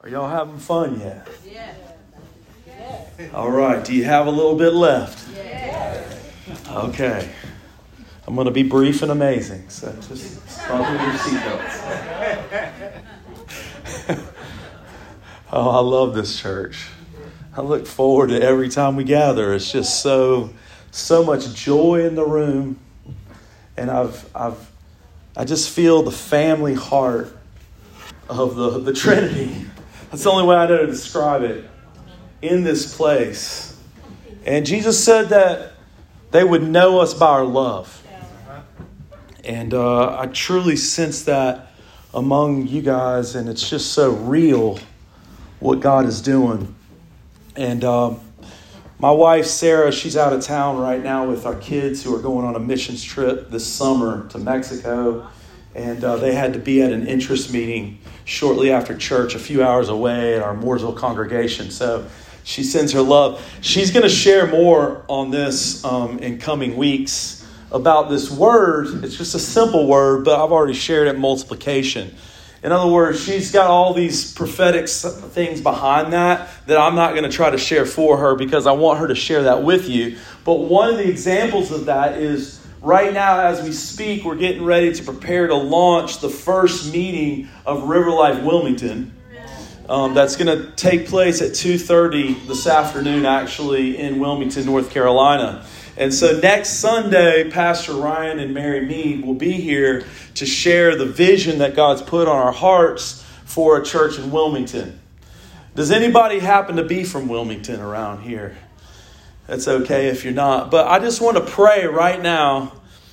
Are y'all having fun yet? Yeah. All right. Do you have a little bit left? Yeah. Okay. I'm going to be brief and amazing. So just buckle your seatbelts. Oh, I love this church. I look forward to every time we gather. It's just so much joy in the room, and I just feel the family heart of the Trinity. That's the only way I know to describe it in this place. And Jesus said that they would know us by our love. And I truly sense that among you guys, and it's just so real what God is doing. And my wife, Sarah, she's out of town right now with our kids who are going on a missions trip this summer to Mexico. And they had to be at an interest meeting shortly after church, a few hours away at our Mooresville congregation. So she sends her love. She's going to share more on this in coming weeks about this word. It's just a simple word, but I've already shared it, multiplication. In other words, she's got all these prophetic things behind that I'm not going to try to share for her because I want her to share that with you. But one of the examples of that is right now, as we speak, we're getting ready to prepare to launch the first meeting of River Life Wilmington. That's going to take place at 2:30 this afternoon, actually, in Wilmington, North Carolina. And so next Sunday, Pastor Ryan and Mary Mead will be here to share the vision that God's put on our hearts for a church in Wilmington. Does anybody happen to be from Wilmington around here? That's okay if you're not. But I just want to pray right now.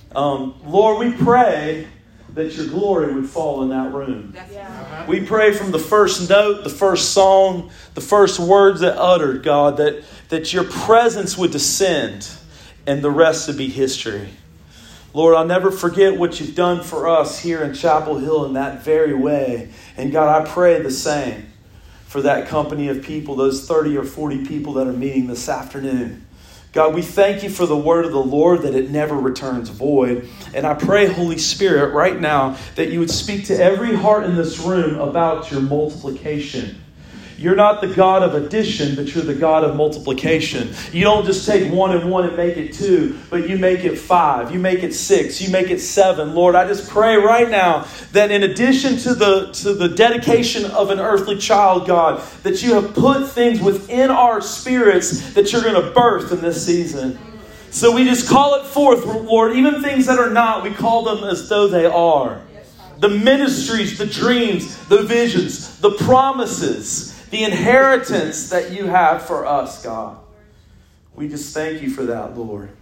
Lord, we pray that your glory would fall in that room. We pray from the first note, the first song, the first words that uttered, God, that your presence would descend and the rest would be history. Lord, I'll never forget what you've done for us here in Chapel Hill in that very way. And God, I pray the same for that company of people, those 30 or 40 people that are meeting this afternoon. God, we thank you for the word of the Lord, that it never returns void. And I pray, Holy Spirit, right now, that you would speak to every heart in this room about your multiplication. You're not the God of addition, but you're the God of multiplication. You don't just take 1 and 1 and make it 2, but you make it 5, you make it 6, you make it 7. Lord, I just pray right now that in addition to the dedication of an earthly child, God, that you have put things within our spirits that you're going to birth in this season. So we just call it forth, Lord. Even things that are not, we call them as though they are. The ministries, the dreams, the visions, the promises, the inheritance that you have for us, God. We just thank you for that, Lord.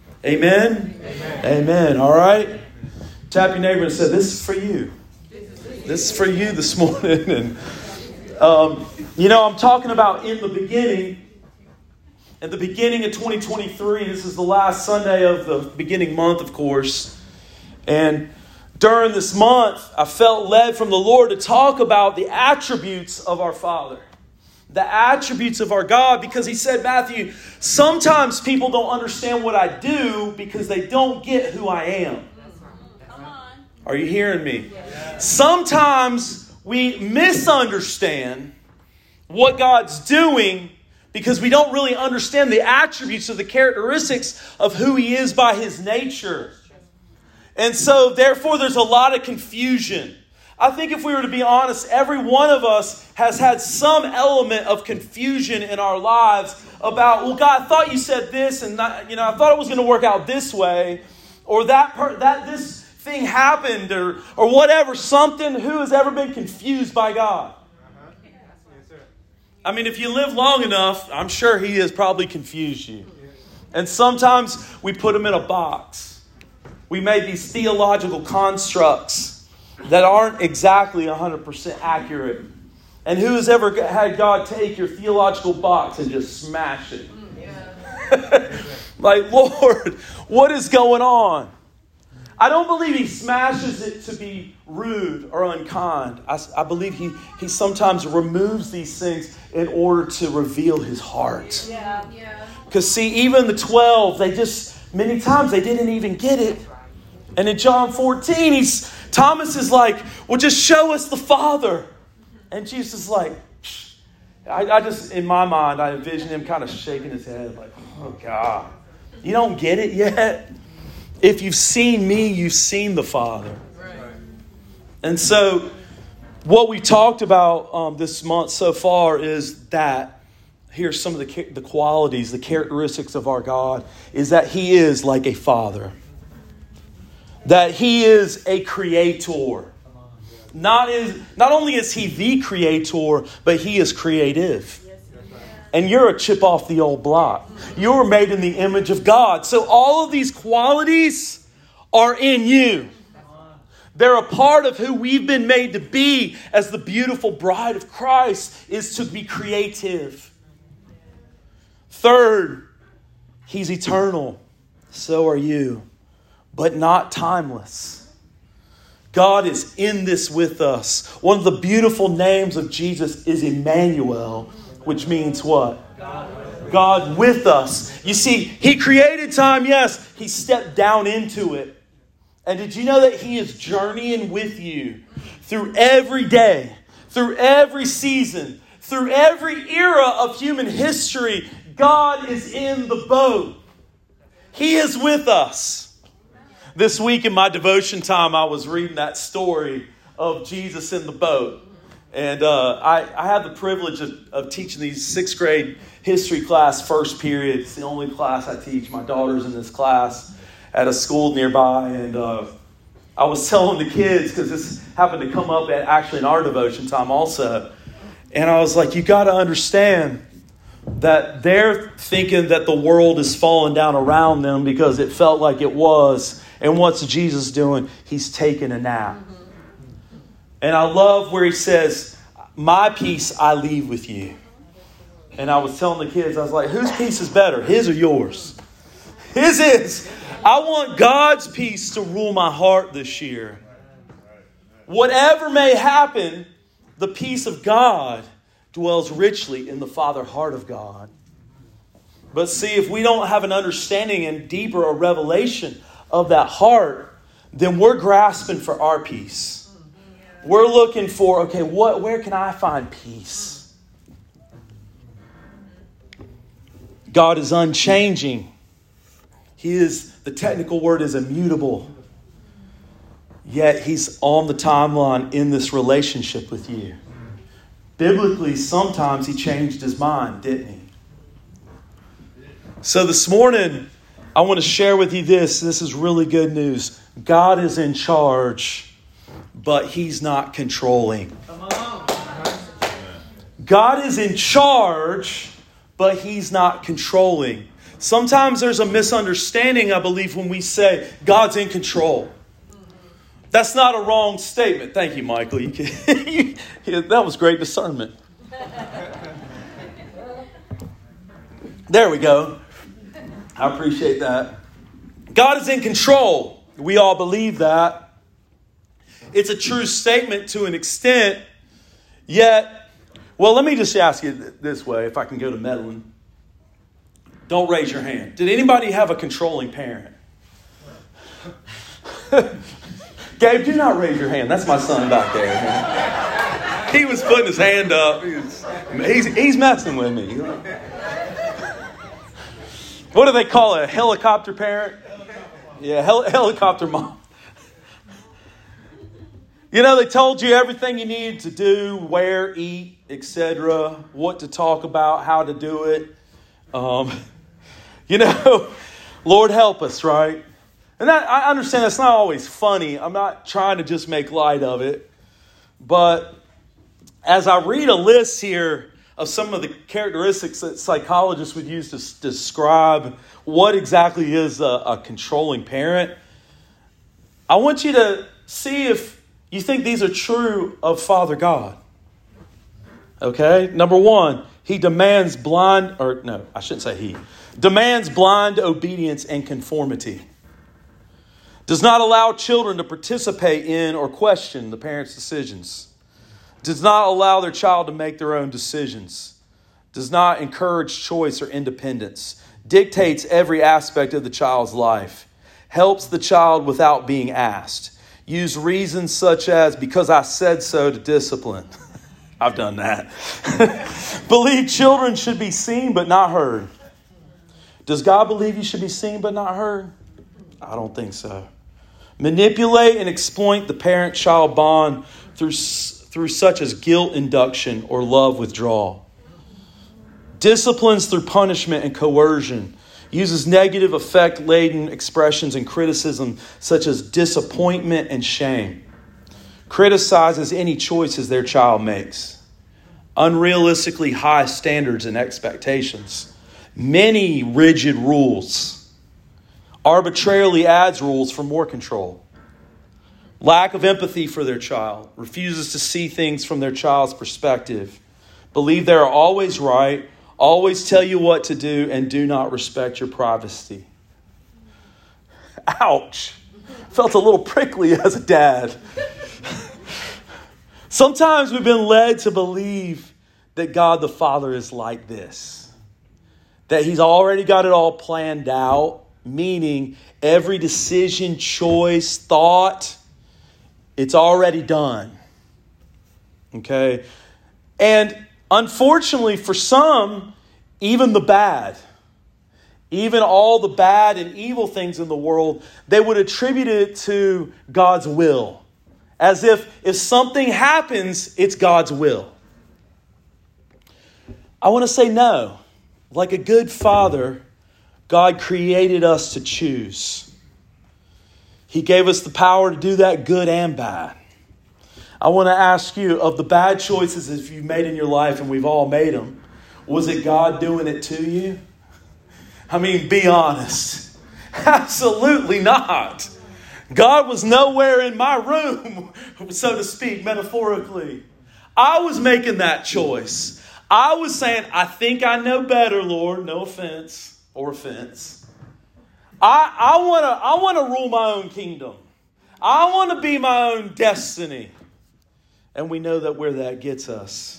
Amen? Amen. Amen. All right? Tap your neighbor and say, this is for you. This is for you this morning. And, I'm talking about in the beginning. At the beginning of 2023, this is the last Sunday of the beginning month, of course. And during this month, I felt led from the Lord to talk about the attributes of our Father. The attributes of our God, because he said, Matthew, sometimes people don't understand what I do because they don't get who I am. Come on. Are you hearing me? Yeah. Sometimes we misunderstand what God's doing because we don't really understand the attributes of the characteristics of who he is by his nature. And so, therefore, there's a lot of confusion. I think if we were to be honest, every one of us has had some element of confusion in our lives about, well, God, I thought you said this, and I thought it was going to work out this way, or that this thing happened, or whatever. Something. Who has ever been confused by God? I mean, if you live long enough, I'm sure he has probably confused you. And sometimes we put him in a box. We made these theological constructs that aren't exactly 100% accurate. And who has ever had God take your theological box and just smash it? Yeah. Like, Lord, what is going on? I don't believe he smashes it to be rude or unkind. I believe he sometimes removes these things in order to reveal his heart. Yeah. Because see, even the 12, many times they didn't even get it. And in John 14, Thomas is like, well, just show us the Father. And Jesus is like, I just, in my mind, I envision him kind of shaking his head like, oh God, you don't get it yet? If you've seen me, you've seen the Father. Right. And so what we talked about this month so far is that, here's some of the qualities, the characteristics of our God, is that he is like a father. That he is a creator. Not only is he the creator, but he is creative. And you're a chip off the old block. You're made in the image of God. So all of these qualities are in you. They're a part of who we've been made to be as the beautiful bride of Christ, is to be creative. Third, he's eternal. So are you. But not timeless. God is in this with us. One of the beautiful names of Jesus is Emmanuel, which means what? God with us. You see, he created time, yes. He stepped down into it. And did you know that he is journeying with you through every day, through every season, through every era of human history? God is in the boat. He is with us. This week in my devotion time, I was reading that story of Jesus in the boat. And I had the privilege of teaching these 6th grade history class first period. It's the only class I teach. My daughter's in this class at a school nearby. And I was telling the kids, because this happened to come up actually in our devotion time also. And I was like, you got to understand that they're thinking that the world is falling down around them because it felt like it was. And what's Jesus doing? He's taking a nap. And I love where he says, my peace I leave with you. And I was telling the kids, I was like, whose peace is better? His or yours? His is. I want God's peace to rule my heart this year. Whatever may happen, the peace of God dwells richly in the Father heart of God. But see, if we don't have an understanding and deeper a revelation of that heart, then we're grasping for our peace. We're looking for, okay, where can I find peace? God is unchanging. The technical word is immutable. Yet he's on the timeline in this relationship with you. Biblically, sometimes he changed his mind, didn't he? So this morning, I want to share with you this. This is really good news. God is in charge, but he's not controlling. God is in charge, but he's not controlling. Sometimes there's a misunderstanding, I believe, when we say God's in control. That's not a wrong statement. Thank you, Michael. That was great discernment. There we go. I appreciate that. God is in control. We all believe that. It's a true statement to an extent. Yet, well, let me just ask you this way, if I can go to meddling. Don't raise your hand. Did anybody have a controlling parent? Gabe, do not raise your hand. That's my son back there. He was putting his hand up. He's messing with me. What do they call it? A helicopter parent? Yeah, helicopter mom. You know, they told you everything you needed to do, where, eat, etc., what to talk about, how to do it. Lord help us, right? And that, I understand that's not always funny. I'm not trying to just make light of it. But as I read a list here of some of the characteristics that psychologists would use to describe what exactly is a controlling parent, I want you to see if you think these are true of Father God. Okay? Number one, he demands blind obedience and conformity. Does not allow children to participate in or question the parents' decisions. Does not allow their child to make their own decisions. Does not encourage choice or independence. Dictates every aspect of the child's life. Helps the child without being asked. Use reasons such as, because I said so, to discipline. I've done that. Believe children should be seen but not heard. Does God believe you should be seen but not heard? I don't think so. Manipulate and exploit the parent-child bond through such as guilt induction or love withdrawal. Disciplines through punishment and coercion. Uses negative effect-laden expressions and criticism such as disappointment and shame. Criticizes any choices their child makes. Unrealistically high standards and expectations. Many rigid rules. Arbitrarily adds rules for more control. Lack of empathy for their child. Refuses to see things from their child's perspective. Believe they are always right. Always tell you what to do and do not respect your privacy. Ouch. Felt a little prickly as a dad. Sometimes we've been led to believe that God the Father is like this. That He's already got it all planned out, meaning every decision, choice, thought, it's already done. Okay? And unfortunately for some, even the bad, even all the bad and evil things in the world, they would attribute it to God's will. As if something happens, it's God's will. I want to say no. Like a good father, God created us to choose. He gave us the power to do that good and bad. I want to ask you, of the bad choices that you've made in your life, and we've all made them, was it God doing it to you? I mean, be honest. Absolutely not. God was nowhere in my room, so to speak, metaphorically. I was making that choice. I was saying, I think I know better, Lord. No offense or offense. I want to rule my own kingdom. I want to be my own destiny. And we know that where that gets us.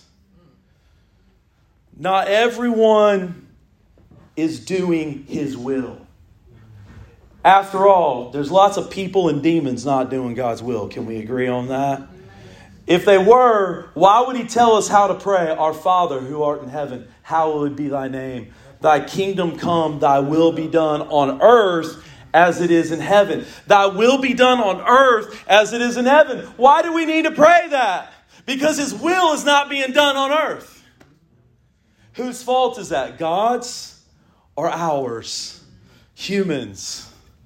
Not everyone is doing His will. After all, there's lots of people and demons not doing God's will. Can we agree on that? If they were, why would He tell us how to pray? Our Father who art in heaven, hallowed be thy name. Thy kingdom come, thy will be done on earth as it is in heaven. Thy will be done on earth as it is in heaven. Why do we need to pray that? Because His will is not being done on earth. Whose fault is that? God's or ours? Humans.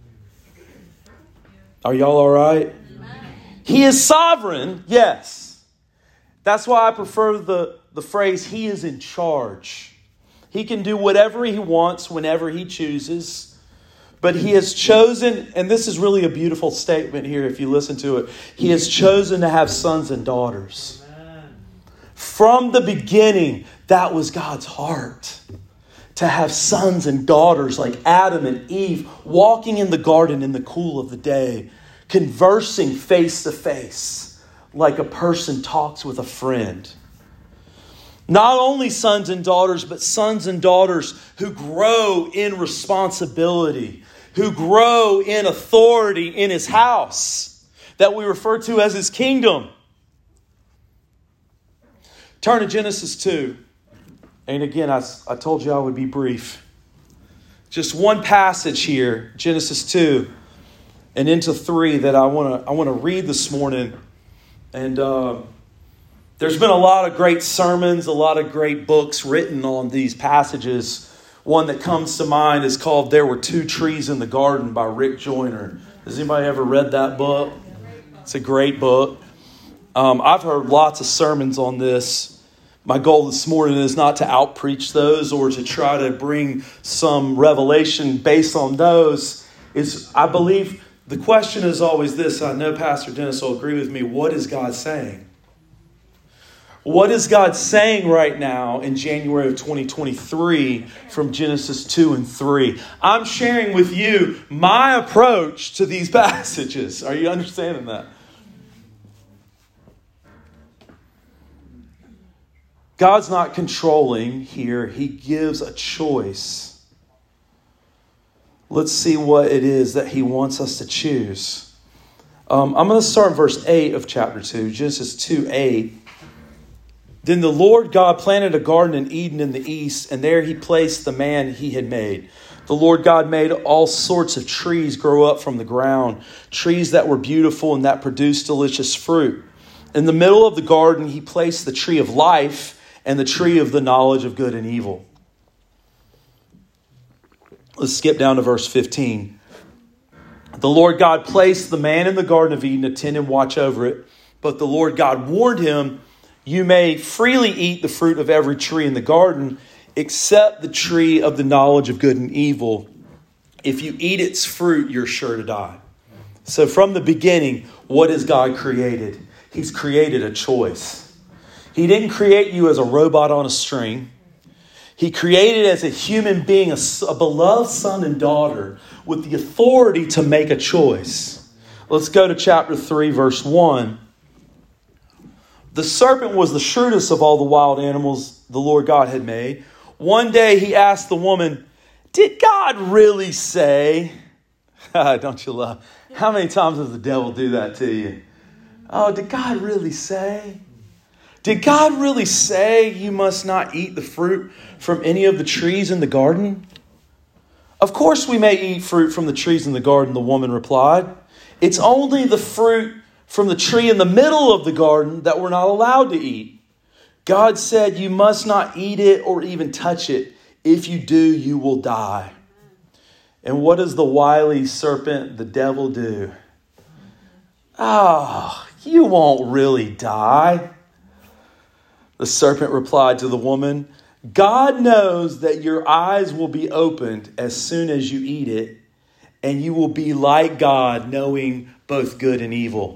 Are y'all all right? He is sovereign, yes. That's why I prefer the phrase, He is in charge. He can do whatever He wants whenever He chooses. But He has chosen, and this is really a beautiful statement here if you listen to it. He has chosen to have sons and daughters. From the beginning, that was God's heart. To have sons and daughters like Adam and Eve walking in the garden in the cool of the day, conversing face to face like a person talks with a friend. Not only sons and daughters, but sons and daughters who grow in responsibility, who grow in authority in His house that we refer to as His kingdom. Turn to Genesis 2. And again, I told you I would be brief. Just one passage here, Genesis 2 and into 3 that I want to read this morning. And there's been a lot of great sermons, a lot of great books written on these passages. One that comes to mind is called There Were Two Trees in the Garden by Rick Joyner. Has anybody ever read that book? It's a great book. I've heard lots of sermons on this. My goal this morning is not to outpreach those or to try to bring some revelation based on those. I believe the question is always this. I know Pastor Dennis will agree with me. What is God saying? What is God saying right now in January of 2023 from Genesis 2 and 3? I'm sharing with you my approach to these passages. Are you understanding that? God's not controlling here. He gives a choice. Let's see what it is that He wants us to choose. I'm going to start in verse 8 of chapter 2, Genesis 2:8. Then the Lord God planted a garden in Eden in the east, and there he placed the man he had made. The Lord God made all sorts of trees grow up from the ground, trees that were beautiful and that produced delicious fruit. In the middle of the garden, he placed the tree of life and the tree of the knowledge of good and evil. Let's skip down to verse 15. The Lord God placed the man in the Garden of Eden to tend and watch over it. But the Lord God warned him, you may freely eat the fruit of every tree in the garden, except the tree of the knowledge of good and evil. If you eat its fruit, you're sure to die. So from the beginning, what has God created? He's created a choice. He didn't create you as a robot on a string. He created as a human being, a beloved son and daughter with the authority to make a choice. Let's go to chapter 3, verse 1. The serpent was the shrewdest of all the wild animals the Lord God had made. One day he asked the woman, did God really say? Don't you love? How many times does the devil do that to you? Oh, did God really say? Did God really say you must not eat the fruit from any of the trees in the garden? Of course we may eat fruit from the trees in the garden, the woman replied. It's only the fruit from the tree in the middle of the garden that we're not allowed to eat. God said you must not eat it or even touch it. If you do, you will die. And what does the wily serpent, the devil, do? Oh, you won't really die. The serpent replied to the woman, God knows that your eyes will be opened as soon as you eat it, and you will be like God, knowing both good and evil.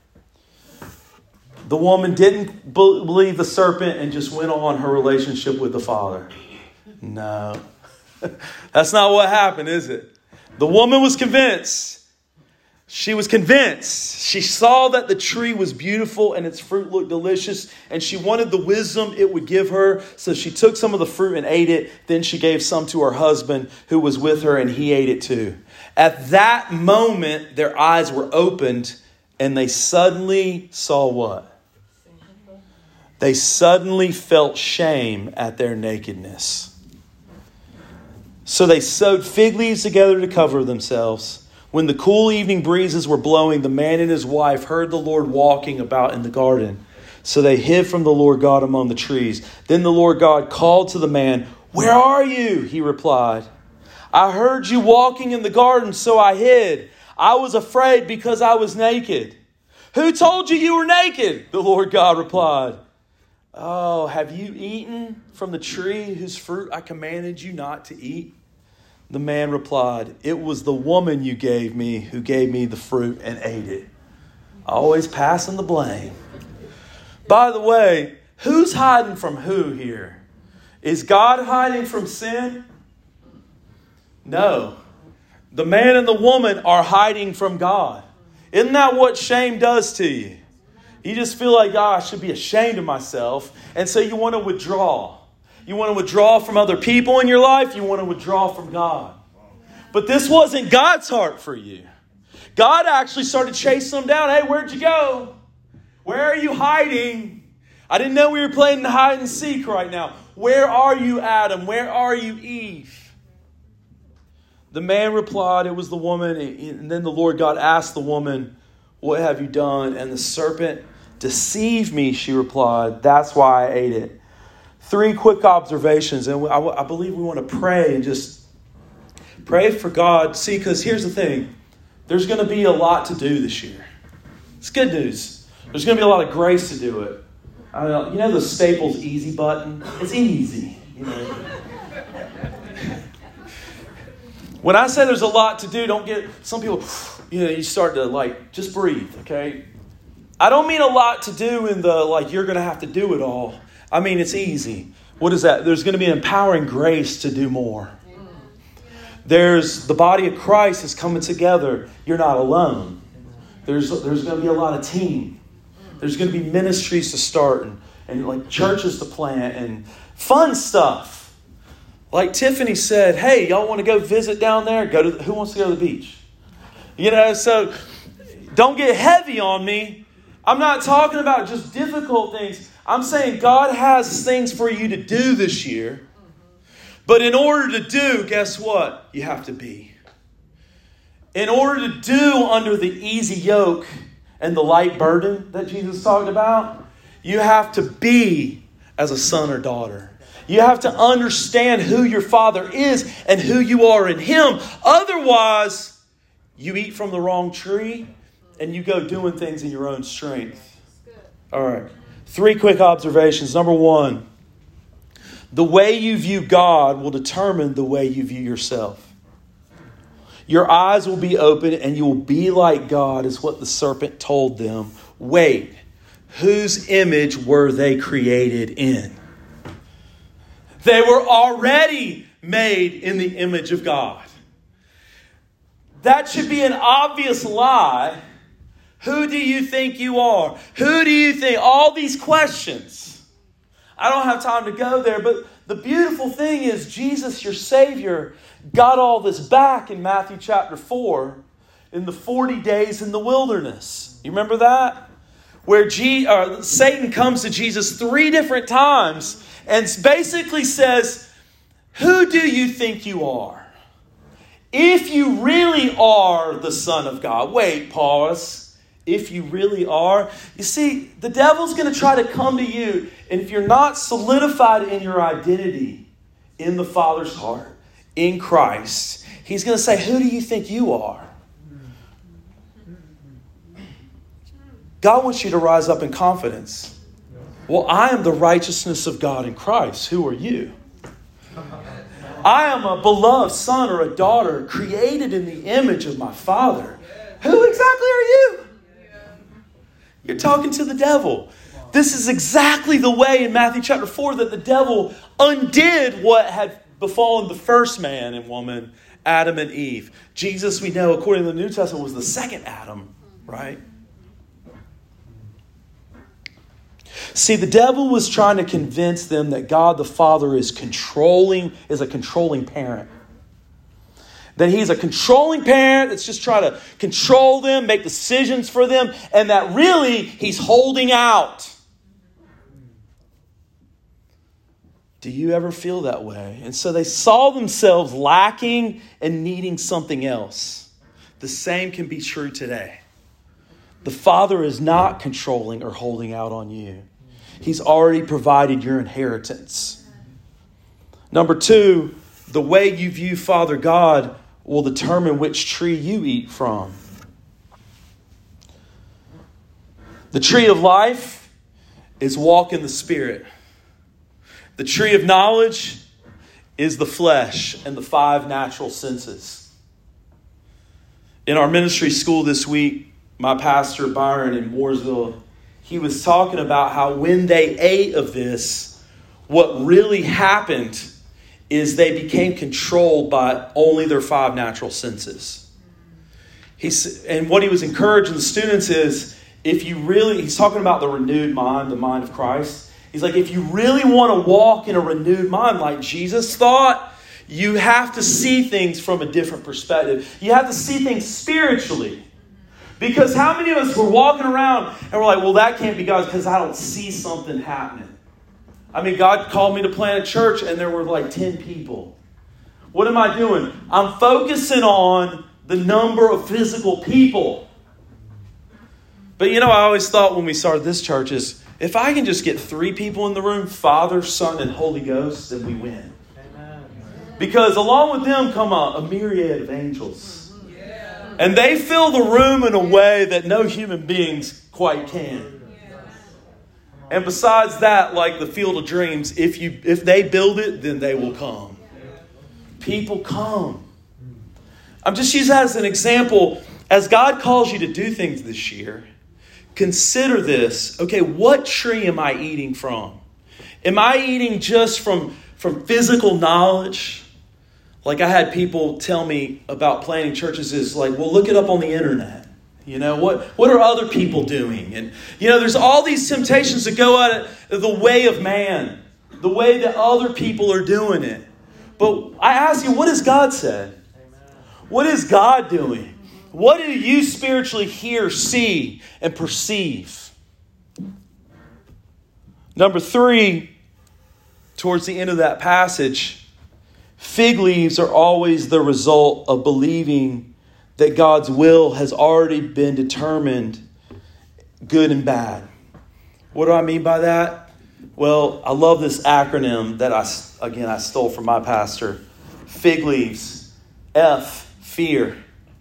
The woman didn't believe the serpent and just went on her relationship with the Father. No, that's not what happened, is it? The woman was convinced. She was convinced. She saw that the tree was beautiful and its fruit looked delicious, and she wanted the wisdom it would give her. So she took some of the fruit and ate it. Then she gave some to her husband who was with her, and he ate it too. At that moment, their eyes were opened, and they suddenly saw what? They suddenly felt shame at their nakedness. So they sewed fig leaves together to cover themselves. When the cool evening breezes were blowing, the man and his wife heard the Lord walking about in the garden. So they hid from the Lord God among the trees. Then the Lord God called to the man, where are you? He replied, I heard you walking in the garden, so I hid. I was afraid because I was naked. Who told you you were naked? The Lord God replied. Oh, have you eaten from the tree whose fruit I commanded you not to eat? The man replied, it was the woman you gave me who gave me the fruit and ate it. Always passing the blame. By the way, who's hiding from who here? Is God hiding from sin? No. The man and the woman are hiding from God. Isn't that what shame does to you? You just feel like, I should be ashamed of myself. And so you want to withdraw. You want to withdraw from other people in your life. You want to withdraw from God. But this wasn't God's heart for you. God actually started chasing them down. Hey, where'd you go? Where are you hiding? I didn't know we were playing hide and seek right now. Where are you, Adam? Where are you, Eve? The man replied, it was the woman. And then the Lord God asked the woman, what have you done? And the serpent deceived me, she replied. That's why I ate it. 3 quick observations. And I believe we want to pray and just pray for God. See, because here's the thing. There's going to be a lot to do this year. It's good news. There's going to be a lot of grace to do it. I don't know, you know the Staples easy button? It's easy. You know. When I say there's a lot to do, don't get some people, you start to just breathe, okay? I don't mean a lot to do in the you're going to have to do it all. I mean, it's easy. What is that? There's going to be an empowering grace to do more. There's the body of Christ is coming together. You're not alone. There's going to be a lot of team. There's going to be ministries to start and churches to plant and fun stuff. Like Tiffany said, hey, y'all want to go visit down there? Who wants to go to the beach? So don't get heavy on me. I'm not talking about just difficult things. I'm saying God has things for you to do this year. But in order to do, guess what? You have to be. In order to do under the easy yoke and the light burden that Jesus talked about, you have to be as a son or daughter. You have to understand who your Father is and who you are in Him. Otherwise, you eat from the wrong tree and you go doing things in your own strength. All right. 3 quick observations. Number 1, the way you view God will determine the way you view yourself. Your eyes will be open and you will be like God, is what the serpent told them. Wait, whose image were they created in? They were already made in the image of God. That should be an obvious lie. Who do you think you are? Who do you think? All these questions. I don't have time to go there, but the beautiful thing is Jesus, your Savior, got all this back in Matthew chapter 4 in the 40 days in the wilderness. You remember that? Where Satan comes to Jesus 3 different times and basically says, who do you think you are? If you really are the Son of God. Wait, pause. If you really are. You see, the devil's going to try to come to you, and if you're not solidified in your identity in the Father's heart, in Christ, he's going to say, who do you think you are? God wants you to rise up in confidence. Well, I am the righteousness of God in Christ. Who are you? I am a beloved son or a daughter created in the image of my Father. Who exactly are you? You're talking to the devil. This is exactly the way in Matthew chapter 4 that the devil undid what had befallen the first man and woman, Adam and Eve. Jesus, we know, according to the New Testament, was the second Adam, right? See, the devil was trying to convince them that God the Father is a controlling parent. That he's a controlling parent that's just trying to control them, make decisions for them, and that really he's holding out. Do you ever feel that way? And so they saw themselves lacking and needing something else. The same can be true today. The Father is not controlling or holding out on you. He's already provided your inheritance. Number 2, the way you view Father God will determine which tree you eat from. The tree of life is walk in the Spirit. The tree of knowledge is the flesh and the 5 natural senses. In our ministry school this week, my pastor, Byron, in Mooresville, he was talking about how when they ate of this, what really happened is they became controlled by only their 5 natural senses. And what he was encouraging the students is, he's talking about the renewed mind, the mind of Christ. He's like, if you really want to walk in a renewed mind like Jesus thought, you have to see things from a different perspective. You have to see things spiritually. Because how many of us were walking around and we're like, well, that can't be God because I don't see something happening. I mean, God called me to plant a church and there were like 10 people. What am I doing? I'm focusing on the number of physical people. But I always thought when we started this church is, if I can just get 3 people in the room, Father, Son, and Holy Ghost, then we win. Amen. Because along with them come a myriad of angels. And they fill the room in a way that no human beings quite can. And besides that, like the Field of Dreams, if they build it, then they will come. People come. I'm just using that as an example. As God calls you to do things this year, consider this. Okay, what tree am I eating from? Am I eating just from physical knowledge? Like I had people tell me about planting churches is like, well, look it up on the internet. What are other people doing? And, there's all these temptations to go at it the way of man, the way that other people are doing it. But I ask you, what has God said? What is God doing? What do you spiritually hear, see, and perceive? Number 3, towards the end of that passage, fig leaves are always the result of believing that God's will has already been determined, good and bad. What do I mean by that? Well, I love this acronym that I stole from my pastor. Fig leaves. F, fear.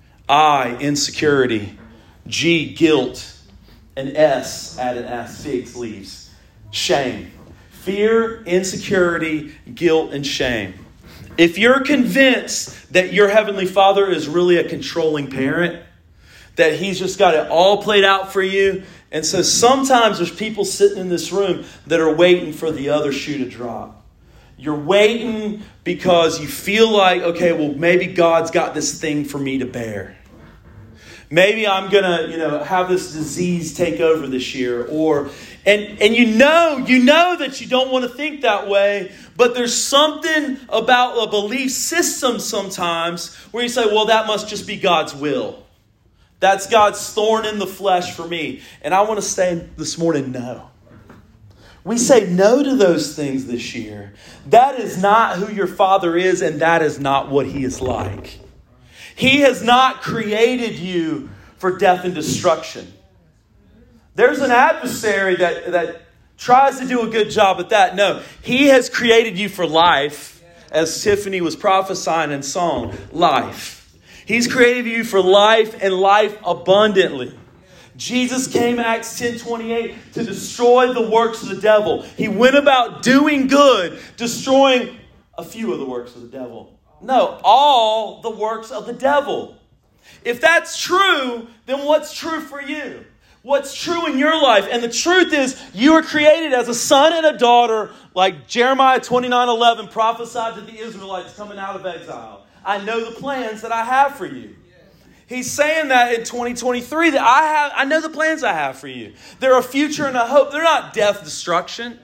I, insecurity. G, guilt. And S, add an S, figs leaves. Shame. Fear, insecurity, guilt, and shame. If you're convinced that your Heavenly Father is really a controlling parent, that He's just got it all played out for you, and so sometimes there's people sitting in this room that are waiting for the other shoe to drop. You're waiting because you feel like, okay, well, maybe God's got this thing for me to bear. Maybe I'm going to, have this disease take over this year. And you know that you don't want to think that way, but there's something about a belief system sometimes where you say, well, that must just be God's will. That's God's thorn in the flesh for me. And I want to say this morning, no. We say no to those things this year. That is not who your Father is, and that is not what He is like. He has not created you for death and destruction. There's an adversary that tries to do a good job at that. No, He has created you for life, as Tiffany was prophesying in song, life. He's created you for life and life abundantly. Jesus came, Acts 10:28, to destroy the works of the devil. He went about doing good, destroying a few of the works of the devil. No, all the works of the devil. If that's true, then what's true for you? What's true in your life? And the truth is, you were created as a son and a daughter, like Jeremiah 29:11 prophesied to the Israelites coming out of exile. I know the plans that I have for you. He's saying that in 2023, that I know the plans I have for you. They're a future and a hope. They're not death, destruction.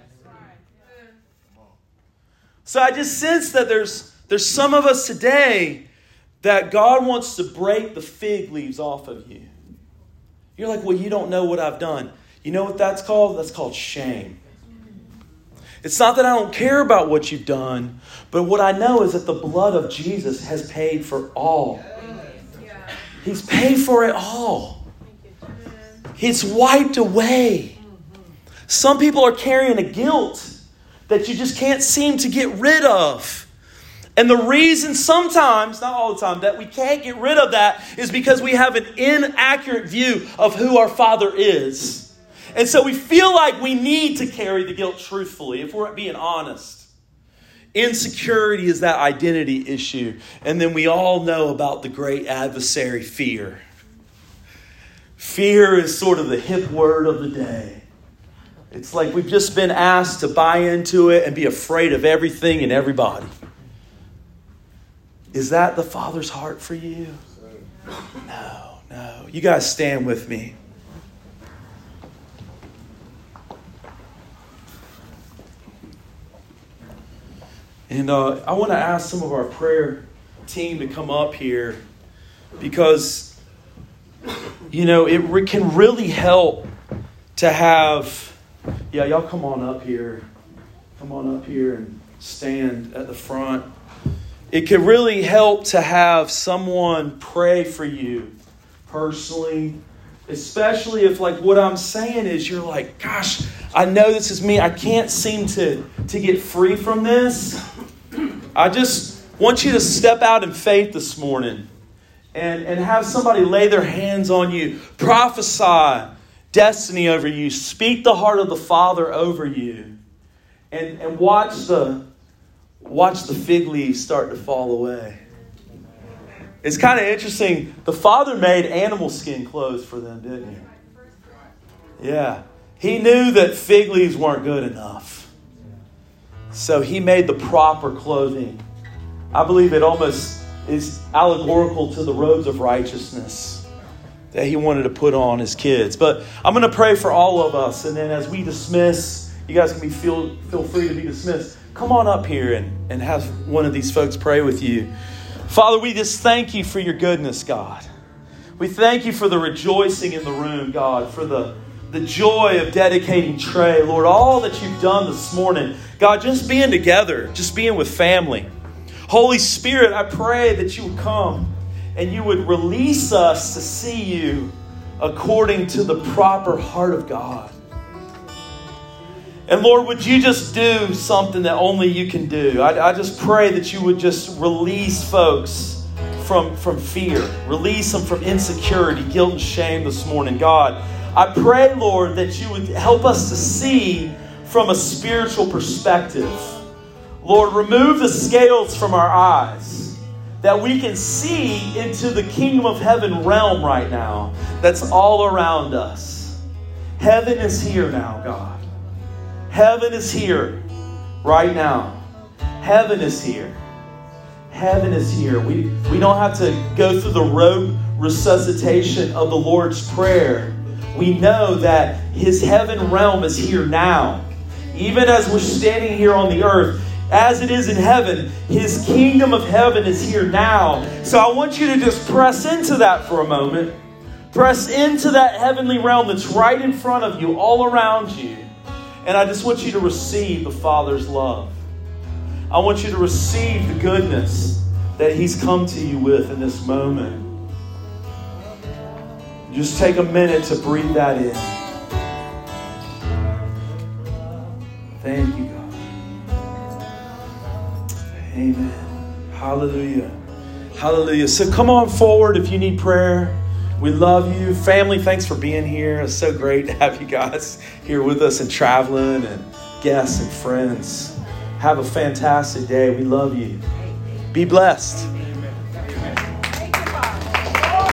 So I just sense that there's some of us today that God wants to break the fig leaves off of you. You're like, well, you don't know what I've done. You know what that's called? That's called shame. It's not that I don't care about what you've done, but what I know is that the blood of Jesus has paid for all. He's paid for it all. It's wiped away. Some people are carrying a guilt that you just can't seem to get rid of. And the reason sometimes, not all the time, that we can't get rid of that is because we have an inaccurate view of who our Father is. And so we feel like we need to carry the guilt truthfully, if we're being honest. Insecurity is that identity issue. And then we all know about the great adversary, fear. Fear is sort of the hip word of the day. It's like we've just been asked to buy into it and be afraid of everything and everybody. Is that the Father's heart for you? No. You guys stand with me. And I want to ask some of our prayer team to come up here because, it can really help to have, y'all come on up here. Come on up here and stand at the front. It can really help to have someone pray for you personally, especially if what I'm saying is you're like, gosh, I know this is me. I can't seem to get free from this. I just want you to step out in faith this morning and have somebody lay their hands on you, prophesy destiny over you, speak the heart of the Father over you, and watch the fig leaves start to fall away. It's kind of interesting. The Father made animal skin clothes for them, didn't He? Yeah. He knew that fig leaves weren't good enough. So He made the proper clothing. I believe it almost is allegorical to the robes of righteousness that He wanted to put on His kids. But I'm going to pray for all of us. And then as we dismiss, you guys can feel free to be dismissed. Come on up here and have one of these folks pray with you. Father, we just thank You for Your goodness, God. We thank You for the rejoicing in the room, God, for the the joy of dedicating Trey. Lord, all that you've done this morning. God, just being together, just being with family. Holy Spirit, I pray that you would come and you would release us to see you according to the proper heart of God. And Lord, would you just do something that only you can do? I just pray that you would just release folks from fear. Release them from insecurity, guilt, and shame this morning. God, I pray, Lord, that you would help us to see from a spiritual perspective. Lord, remove the scales from our eyes that we can see into the kingdom of heaven realm right now that's all around us. Heaven is here now, God. Heaven is here right now. Heaven is here. Heaven is here. We don't have to go through the rote resuscitation of the Lord's Prayer. We know that His heaven realm is here now. Even as we're standing here on the earth, as it is in heaven, His kingdom of heaven is here now. So I want you to just press into that for a moment. Press into that heavenly realm that's right in front of you, all around you. And I just want you to receive the Father's love. I want you to receive the goodness that He's come to you with in this moment. Just take a minute to breathe that in. Thank you, God. Amen. Hallelujah. Hallelujah. So come on forward if you need prayer. We love you. Family, thanks for being here. It's so great to have you guys here with us and traveling and guests and friends. Have a fantastic day. We love you. Be blessed.